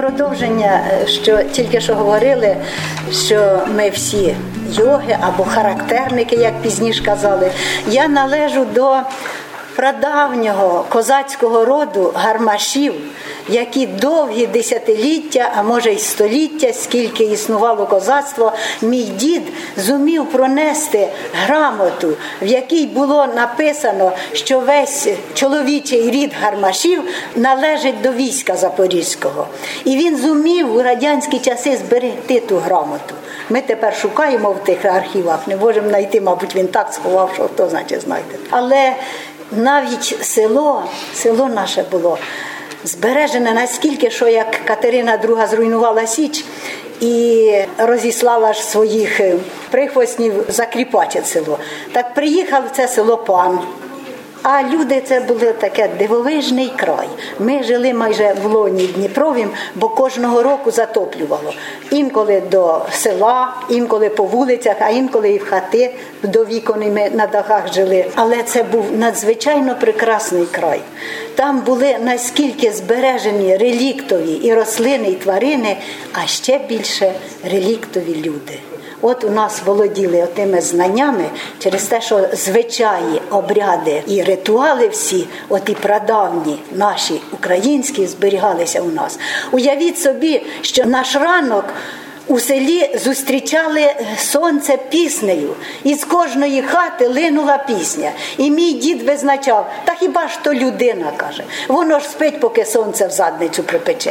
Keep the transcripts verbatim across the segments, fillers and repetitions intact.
продовження, що тільки що говорили, що ми всі йоги або характерники, як пізніше казали. Я належу до прадавнього козацького роду гармашів, які довгі десятиліття, а може й століття, скільки існувало козацтво, мій дід зумів пронести грамоту, в якій було написано, що весь чоловічий рід гармашів належить до війська Запорізького. І він зумів у радянські часи зберегти ту грамоту. Ми тепер шукаємо в тих архівах, не можемо знайти, мабуть, він так сховав, що хто значить знайде. Але навіть село, село наше було збережене наскільки, що як Катерина друга зруйнувала Січ і розіслала ж своїх прихвостнів закріпати село. Так приїхав в це село пан. А люди, це були таке дивовижний край. Ми жили майже в лоні Дніпровім, бо кожного року затоплювало. Інколи до села, інколи по вулицях, а інколи і в хати до вікон ми на дахах жили. Але це був надзвичайно прекрасний край. Там були наскільки збережені реліктові і рослини, і тварини, а ще більше реліктові люди. От у нас володіли отими знаннями через те, що звичаї, обряди і ритуали всі, от і прадавні наші українські, зберігалися у нас. Уявіть собі, що наш ранок у селі зустрічали сонце піснею, і з кожної хати линула пісня. І мій дід визначав, та хіба ж то людина, каже, воно ж спить, поки сонце в задницю припече.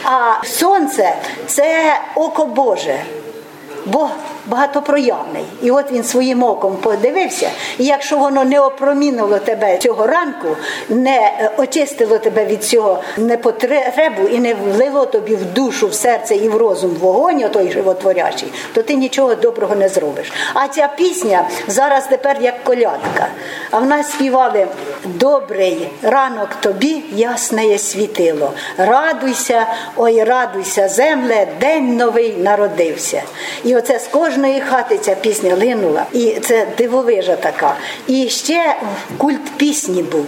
А сонце – це око Боже. Бог багатопроявний. І от він своїм оком подивився, і якщо воно не опромінило тебе цього ранку, не очистило тебе від цього непотребу і не влило тобі в душу, в серце і в розум вогонь, той животворячий, то ти нічого доброго не зробиш. А ця пісня зараз тепер як колядка. А в нас співали: «Добрий ранок тобі, ясне світило, радуйся, ой, радуйся, земле, день новий народився». І оце з кожної хати ця пісня линула. І це дивовижа така. І ще культ пісні був.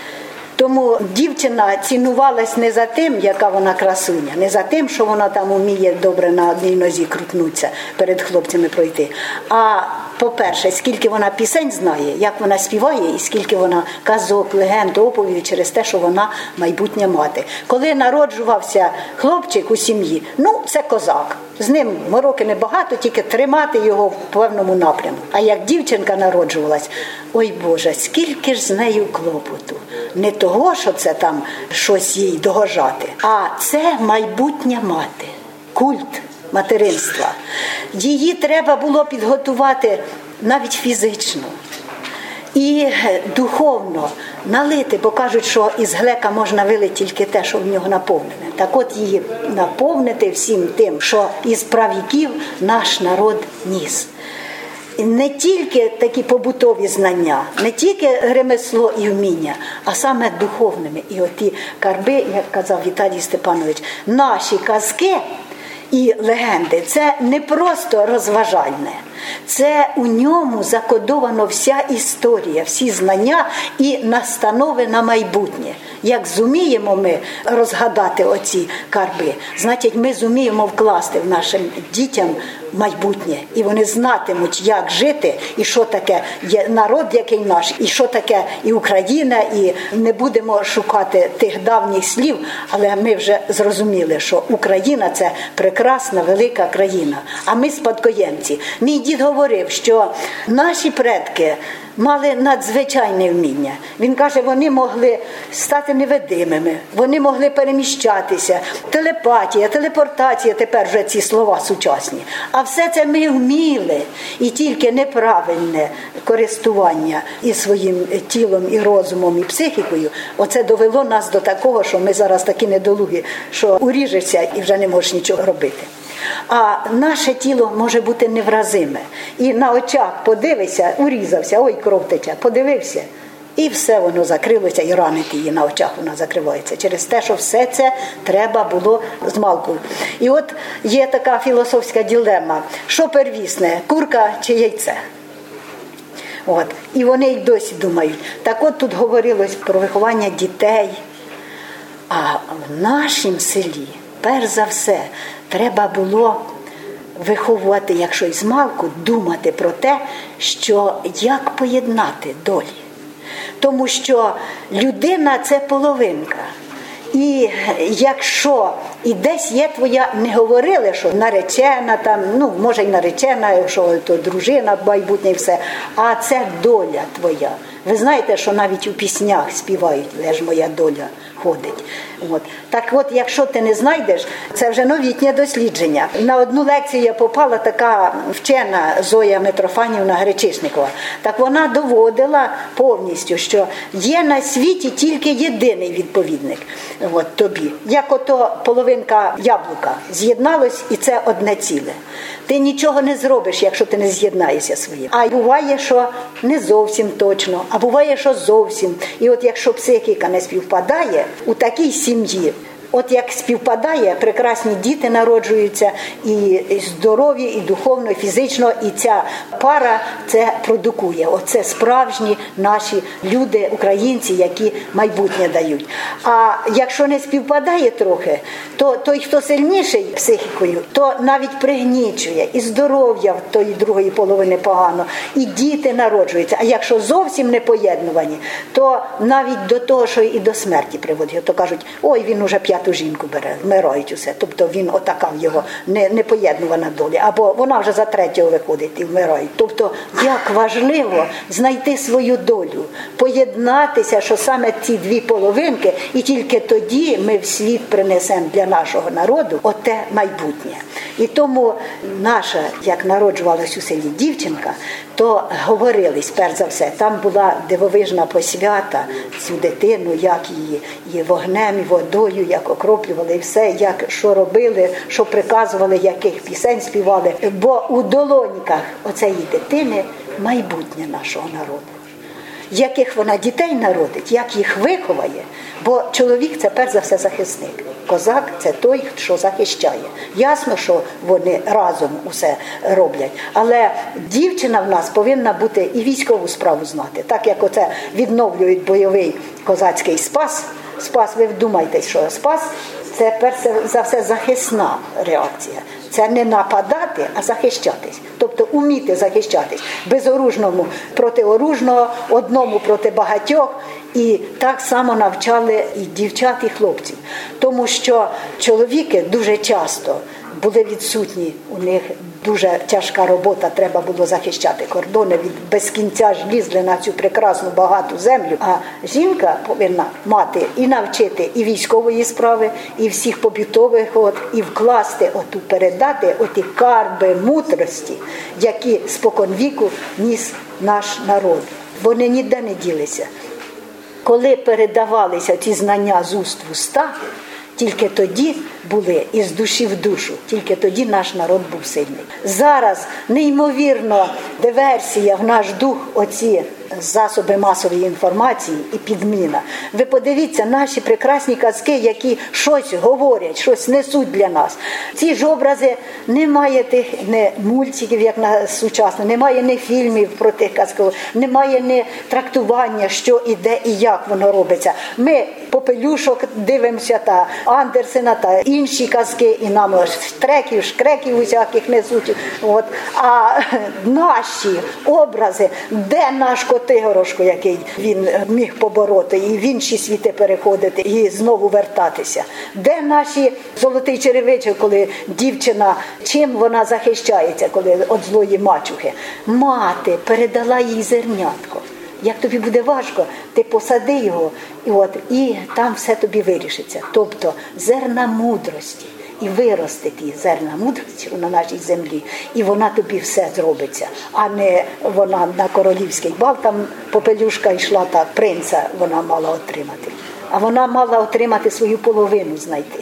Тому дівчина цінувалась не за тим, яка вона красуня, не за тим, що вона там вміє добре на одній нозі крутнутися, перед хлопцями пройти. А, по-перше, скільки вона пісень знає, як вона співає, і скільки вона казок, легенд, оповідей через те, що вона майбутня мати. Коли народжувався хлопчик у сім'ї, ну, це козак. З ним мороки небагато, тільки тримати його в певному напрямку. А як дівчинка народжувалась, ой Боже, скільки ж з нею клопоту. Не того, що це там щось їй догоджати, а це майбутня мати, культ материнства. Її треба було підготувати навіть фізично і духовно налити, бо кажуть, що із глека можна вилити тільки те, що в нього наповнене. Так от її наповнити всім тим, що із правіків наш народ ніс. Не тільки такі побутові знання, не тільки ремесло і вміння, а саме духовними. І оті карби, як казав Віталій Степанович, наші казки і легенди – це не просто розважальне. Це у ньому закодовано вся історія, всі знання і настанови на майбутнє. Як зуміємо ми розгадати оці карби, значить ми зуміємо вкласти в нашим дітям майбутнє. І вони знатимуть, як жити, і що таке є народ, який наш, і що таке і Україна, і не будемо шукати тих давніх слів, але ми вже зрозуміли, що Україна – це прекрасна, велика країна, а ми спадкоємці. Мій дід говорив, що наші предки мали надзвичайне вміння. Він каже, вони могли стати невидимими, вони могли переміщатися, телепатія, телепортація, тепер вже ці слова сучасні. А все це ми вміли, і тільки неправильне користування і своїм тілом, і розумом, і психікою, оце довело нас до такого, що ми зараз такі недолугі, що уріжешся і вже не можеш нічого робити. А наше тіло може бути невразиме. І на очах подивися, урізався, ой, кров тече, подивився, і все воно закрилося, і ранить її на очах вона закривається. Через те, що все це треба було змалку. І от є така філософська дилема, що первісне, курка чи яйце? От. І вони й досі думають. Так от тут говорилось про виховання дітей. А в нашому селі перш за все, треба було виховувати, якщо із малку, думати про те, що як поєднати долі. Тому що людина – це половинка. І якщо і десь є твоя, не говорили, що наречена, там, ну, може й наречена, що то дружина майбутня і все, а це доля твоя. Ви знаєте, що навіть у піснях співають, де ж моя доля ходить. От. Так от, якщо ти не знайдеш, це вже новітнє дослідження. На одну лекцію я попала така вчена Зоя Митрофанівна Гречишникова. Так вона доводила повністю, що є на світі тільки єдиний відповідник от, тобі. Як ото половинка яблука з'єдналось, і це одне ціле. Ти нічого не зробиш, якщо ти не з'єднаєшся своїм. А буває, що не зовсім точно, а буває, що зовсім. І от якщо психіка не співпадає, у такій сім'ї, от як співпадає, прекрасні діти народжуються, і здорові, і духовно, і фізично, і ця пара це продукує. Оце справжні наші люди, українці, які майбутнє дають. А якщо не співпадає трохи, то той, хто сильніший психікою, то навіть пригнічує, і здоров'я в тої другої половини погано, і діти народжуються. А якщо зовсім не поєднувані, то навіть до того, що і до смерті приводить. То кажуть, ой, він уже п'ятий ту жінку бере, вмирають усе. Тобто він отака в його не, непоєднувана доля. Або вона вже за третього виходить і вмирають. Тобто, як важливо знайти свою долю, поєднатися, що саме ці дві половинки, і тільки тоді ми в світ принесемо для нашого народу оте майбутнє. І тому наша, як народжувалась у селі дівчинка, то говорились, перш за все, там була дивовижна посвята цю дитину, як її і вогнем, і водою, як окроплювали, і все, як що робили, що приказували, яких пісень співали. Бо у долоньках оцеї дитини майбутнє нашого народу. Яких вона дітей народить, як їх виховає, бо чоловік – це перш за все захисник. Козак – це той, що захищає. Ясно, що вони разом усе роблять. Але дівчина в нас повинна бути і військову справу знати. Так як оце відновлюють бойовий козацький спас. Спас, ви вдумайтесь, що спас – це перш за все захисна реакція. Це не нападати, а захищатись. Тобто уміти захищатись. Безоружному проти оружного, одному проти багатьох. І так само навчали і дівчат, і хлопців. Тому що чоловіки дуже часто були відсутні, у них дуже тяжка робота, треба було захищати кордони, від без кінця ж лізли на цю прекрасну багату землю. А жінка повинна мати і навчити і військової справи, і всіх побутових, от, і вкласти, оту передати оті карби мудрості, які споконвіку ніс наш народ. Вони ніде не ділися. Коли передавалися ці знання з уст в уста, тільки тоді були із душі в душу, тільки тоді наш народ був сильний. Зараз неймовірно диверсія в наш дух, оці засоби масової інформації і підміна. Ви подивіться, наші прекрасні казки, які щось говорять, щось несуть для нас. Ці ж образи, немає тих не мультиків, як на сучасно, немає не фільмів про тих казків, немає не трактування, що і де і як воно робиться. Ми Попелюшок дивимося, та Андерсена, та інші казки, і нам штреків, шкреків усяких несуть. От. А наші образи, де наш Котигорошко, який він міг побороти, і в інші світи переходити, і знову вертатися. Де наші золотий черевичок, коли дівчина, чим вона захищається, коли від злої мачухи? Мати передала їй зернятко. Як тобі буде важко, ти посади його, і, от, і там все тобі вирішиться. Тобто зерна мудрості. І виросте ті зерна мудрості на нашій землі, і вона тобі все зробиться. А не вона на королівський бал, там Попелюшка йшла, так, принца вона мала отримати. А вона мала отримати свою половину, знайти.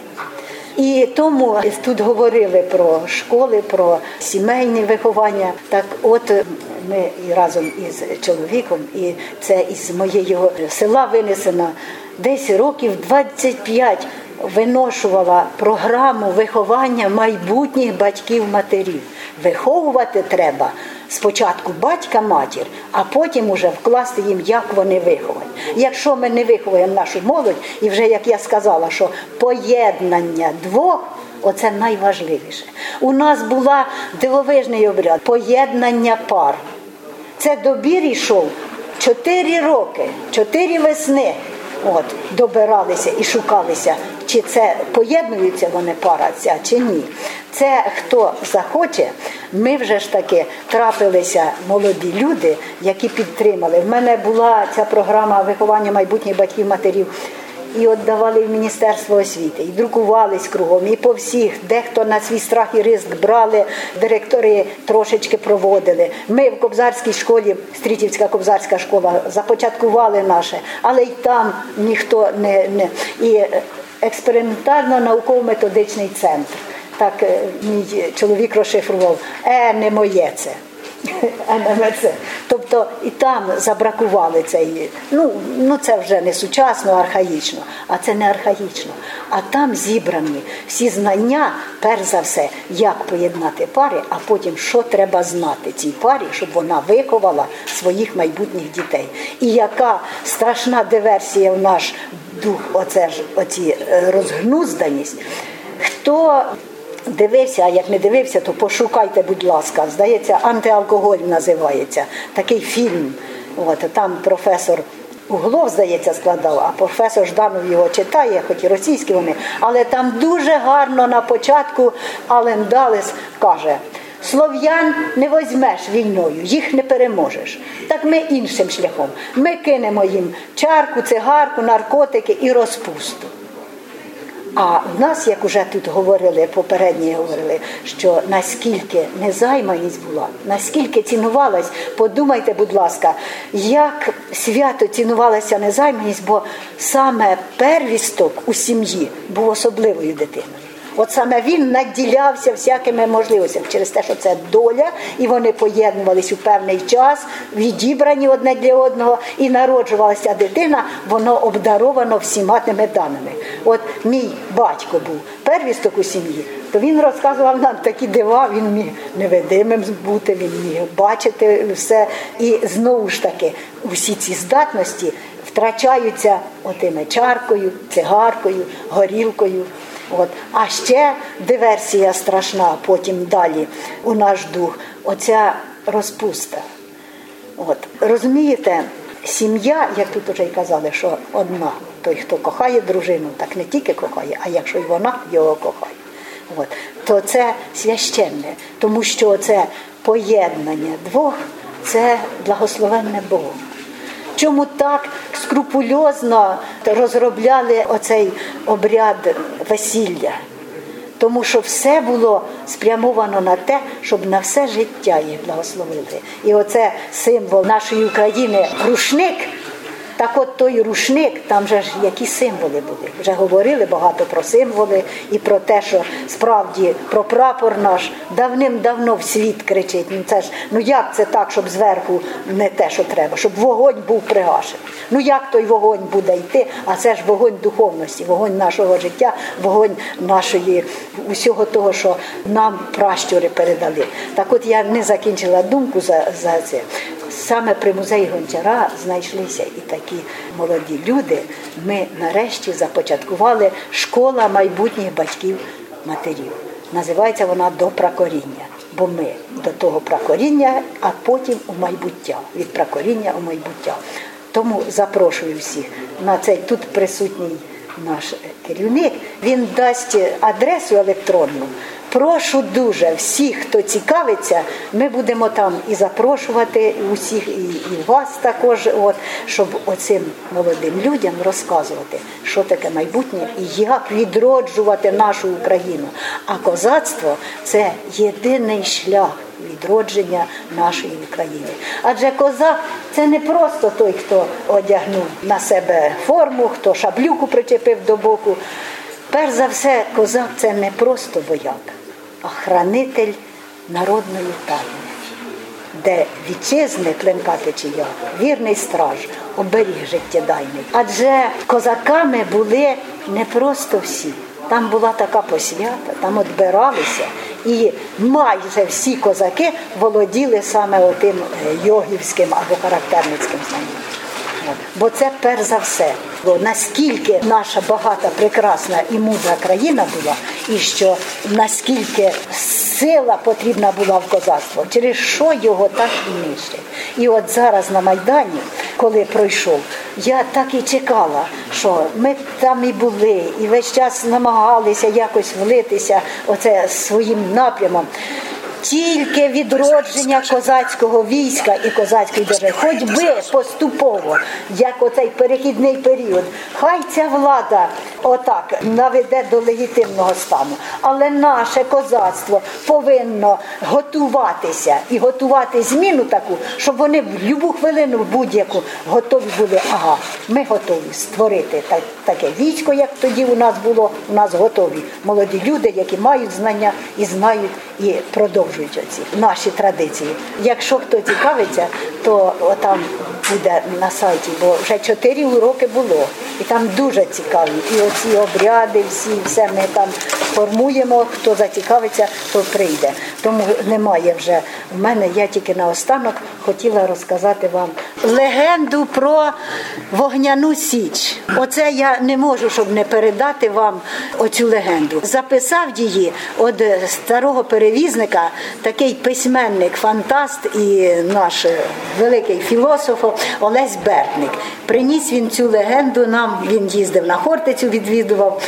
І тому тут говорили про школи, про сімейне виховання. Так от ми і разом із чоловіком, і це із моєї села винесено, десь років двадцять п'ять виношувала програму виховання майбутніх батьків-матерів. Виховувати треба спочатку батька-матір, а потім уже вкласти їм, як вони виховані. Якщо ми не виховуємо нашу молодь, і вже, як я сказала, що поєднання двох, оце найважливіше. У нас була дивовижний обряд – поєднання пар. Це добір йшов чотири роки, чотири весни. От, добиралися і шукалися, чи це поєднуються вони пара ця, чи ні. Це хто захоче, ми вже ж таки трапилися молоді люди, які підтримали. В мене була ця програма виховання майбутніх батьків, матерів. І віддавали в Міністерство освіти, і друкувались кругом, і по всіх, дехто на свій страх і ризик брали, директори трошечки проводили. Ми в Кобзарській школі, Стрітівська Кобзарська школа, започаткували наше, але й там ніхто не... не. І експериментально-науково-методичний центр. Так мій чоловік розшифрував, е, не моє це. Тобто і там забракували цей, ну, ну це вже не сучасно, архаїчно, а це не архаїчно. А там зібрані всі знання, перш за все, як поєднати пари, а потім, що треба знати цій парі, щоб вона виховала своїх майбутніх дітей. І яка страшна диверсія в наш дух, оце ж, оці розгнузданість. Хто дивився, а як не дивився, то пошукайте, будь ласка. Здається, «Антиалкоголь» називається. Такий фільм. От, там професор Углов, здається, складав, а професор Жданов його читає, хоч і російські вони. Але там дуже гарно на початку Ален Далес каже: слов'ян не возьмеш війною, їх не переможеш. Так ми іншим шляхом. Ми кинемо їм чарку, цигарку, наркотики і розпусту. А в нас, як уже тут говорили, попередні говорили, що наскільки незайманість була, наскільки цінувалась, подумайте, будь ласка, як свято цінувалася незайманість, бо саме первісток у сім'ї був особливою дитиною. От саме він наділявся всякими можливостями через те, що це доля, і вони поєднувались у певний час, відібрані одне для одного, і народжувалася дитина, воно обдаровано всіма тими даними. От мій батько був первісток у сім'ї, то він розказував нам такі дива, він міг невидимим бути, він міг бачити все. І знову ж таки, усі ці здатності втрачаються отими чаркою, цигаркою, горілкою. От. А ще диверсія страшна, потім далі у наш дух, оця розпуста. От. Розумієте, сім'я, як тут вже й казали, що одна, той, хто кохає дружину, так не тільки кохає, а якщо й вона його кохає. От. То це священне, тому що це поєднання двох, це благословенне Богом. Чому так скрупульозно розробляли оцей обряд весілля? Тому що все було спрямовано на те, щоб на все життя їх благословили. І оце символ нашої України – рушник. Так от той рушник, там же ж які символи були. Вже говорили багато про символи і про те, що справді про прапор наш давним-давно в світ кричить. Ну, це ж, ну як це так, щоб зверху не те, що треба, щоб вогонь був пригашений. Ну як той вогонь буде йти, а це ж вогонь духовності, вогонь нашого життя, вогонь нашої, усього того, що нам пращури передали. Так от я не закінчила думку за, за це. Саме при музеї Гончара знайшлися і такі молоді люди. Ми нарешті започаткували школа майбутніх батьків-матерів. Називається вона «До пракоріння», бо ми до того пракоріння, а потім у майбуття, від пракоріння у майбуття. Тому запрошую всіх на цей, тут присутній наш керівник, він дасть адресу електронну. Прошу дуже всіх, хто цікавиться, ми будемо там і запрошувати усіх, і, і вас також, от, щоб оцим молодим людям розказувати, що таке майбутнє і як відроджувати нашу Україну. А козацтво – це єдиний шлях відродження нашої України. Адже козак – це не просто той, хто одягнув на себе форму, хто шаблюку причепив до боку. Перш за все, козак – це не просто вояк, а хранитель народної тайни, де вітчизни клинка течія, вірний страж, оберіг життєдайний. Адже козаками були не просто всі. Там була така посвята, там відбиралися І майже всі козаки володіли саме отим йогівським або характерницьким знанням. Бо це перш за все. Бо наскільки наша багата, прекрасна і мудра країна була, і що наскільки сила потрібна була в козацтво, через що його так і нищить. І от зараз на Майдані, коли пройшов, я так і чекала, що ми там і були, і весь час намагалися якось влитися оце своїм напрямом. Тільки відродження козацького війська і козацької держави, хоч би поступово, як оцей перехідний період, хай ця влада отак наведе до легітимного стану. Але наше козацтво повинно готуватися і готувати зміну таку, щоб вони в будь-яку хвилину будь-яку готові були, ага, ми готові створити так, таке військо, як тоді у нас було, у нас готові молоді люди, які мають знання і знають, і продовжують оці наші традиції. Якщо хто цікавиться, то там буде на сайті, бо вже чотири уроки було, і там дуже цікаві. І оці обряди, всі, все ми там формуємо, хто зацікавиться, то прийде. Тому немає вже в мене, я тільки наостанок хотіла розказати вам легенду про Вогняну Січ. Оце я не можу, щоб не передати вам оцю легенду. Записав її від старого перевізника такий письменник, фантаст і наш великий філософ Олесь Бердник. Приніс він цю легенду нам, він їздив на Хортицю, відвідував.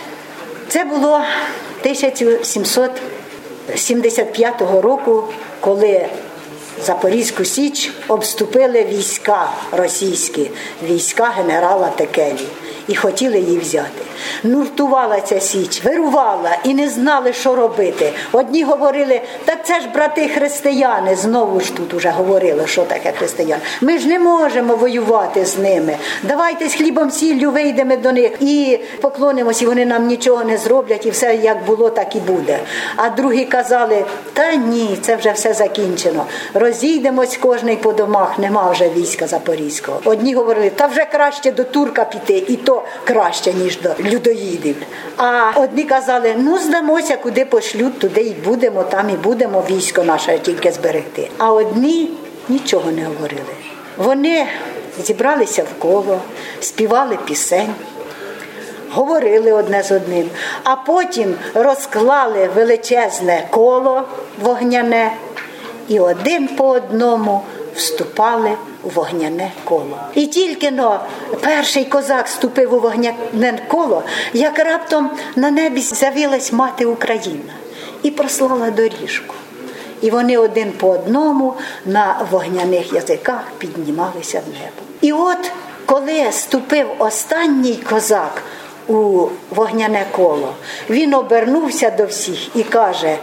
Це було тисяча сімсот сімдесят п'ятого року, коли Запорізьку Січ обступили війська російські, війська генерала Текелі. І хотіли її взяти. Нуртувала ця Січ, вирувала і не знали, що робити. Одні говорили, так це ж брати християни, знову ж тут уже говорили, що таке християни. Ми ж не можемо воювати з ними. Давайте з хлібом сіллю вийдемо до них і поклонимось, і вони нам нічого не зроблять, і все як було, так і буде. А другі казали, та ні, це вже все закінчено. Розійдемось кожний по домах, нема вже війська Запорізького. Одні говорили, та вже краще до турка піти, і то краще, ніж до людоїдів. А одні казали, ну здамося, куди пошлють, туди і будемо, там і будемо військо наше тільки зберегти. А одні нічого не говорили. Вони зібралися в коло, співали пісень, говорили одне з одним, а потім розклали величезне коло вогняне і один по одному вступали у вогняне коло. І тільки но перший козак вступив у вогняне коло, як раптом на небі з'явилась мати Україна і прослала доріжку. І вони один по одному на вогняних язиках піднімалися в небо. І от, коли ступив останній козак у вогняне коло, він обернувся до всіх і каже,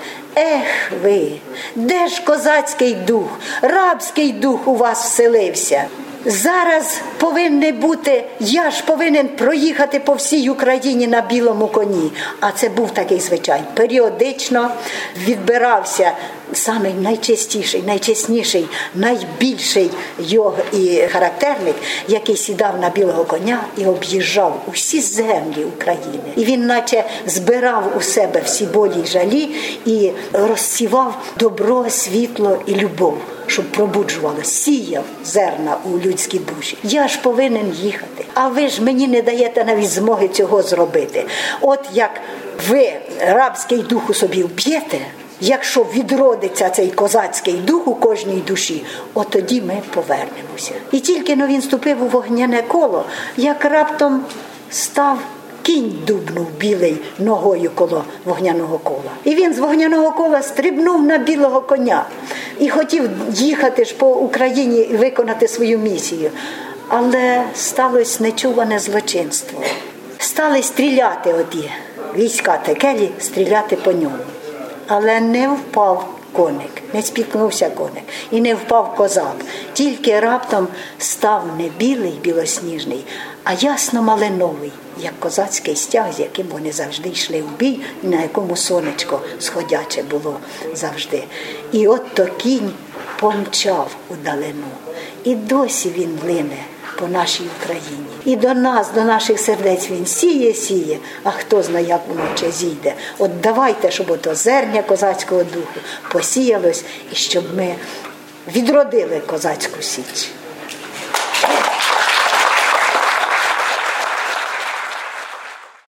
ех ви, де ж козацький дух, рабський дух у вас вселився? Зараз повинен бути, я ж повинен проїхати по всій Україні на білому коні. А це був такий звичай. Періодично відбирався самий найчистіший, найчесніший, найбільший йог і характерник, який сідав на білого коня і об'їжджав усі землі України. І він наче збирав у себе всі болі й жалі і розсівав добро, світло і любов, щоб пробуджувало, сіяв зерна у людські душі. Я ж повинен їхати, а ви ж мені не даєте навіть змоги цього зробити. От як ви рабський дух у собі вб'єте, якщо відродиться цей козацький дух у кожній душі, от тоді ми повернемося. І тільки но він ступив у вогняне коло, як раптом став кінь дубнув білий ногою коло вогняного кола. І він з вогняного кола стрибнув на білого коня і хотів їхати ж по Україні і виконати свою місію. Але сталося нечуване злочинство. Стали стріляти оті війська Текелі, стріляти по ньому. Але не впав коник, не спіткнувся коник і не впав козак. Тільки раптом став не білий, білосніжний, а ясно-малиновий, як козацький стяг, з яким вони завжди йшли в бій, і на якому сонечко сходяче було завжди. І от то кінь помчав удалину. І досі він лине по нашій Україні. І до нас, до наших сердець він сіє, сіє, а хто знає, як воно ще зійде. От давайте, щоб ото зерня козацького духу посіялось, і щоб ми відродили козацьку січ.